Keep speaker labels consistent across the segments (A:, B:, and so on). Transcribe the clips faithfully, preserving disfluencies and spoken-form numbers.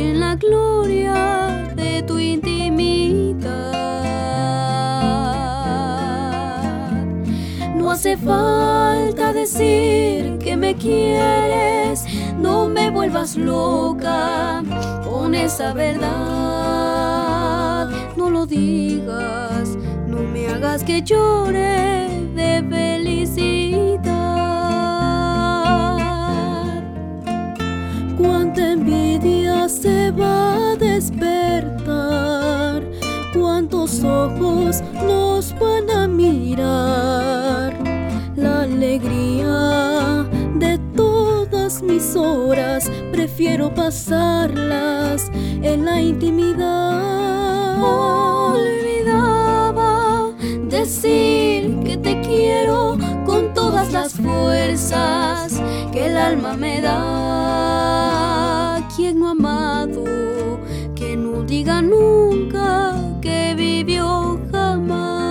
A: estoy en la gloria de tu intimidad. No hace falta decir que me quieres, no me vuelvas loca con esa verdad. No lo digas, no me hagas que llore de felicidad. Cuánta envidia se va a despertar, cuántos ojos nos van a mirar. La alegría de todas mis horas prefiero pasarlas en la intimidad. Olvidaba decir que te quiero con todas las fuerzas que el alma me da. Quien no ha amado, que no diga nunca que vivió jamás.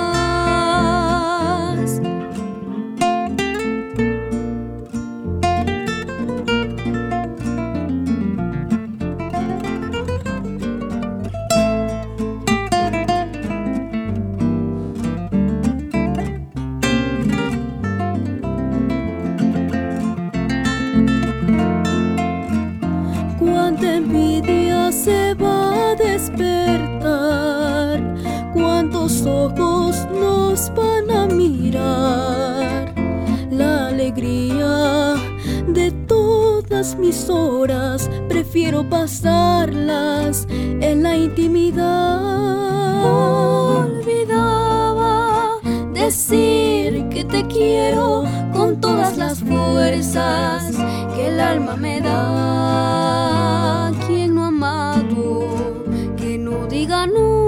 A: Cuánta envidia se va a despertar, cuántos ojos nos van a mirar. La alegría de todas mis horas prefiero pasarlas en la intimidad. Olvidaba decir que te quiero con todas las fuerzas que el alma me da. Quien no ha amado, que no diga nunca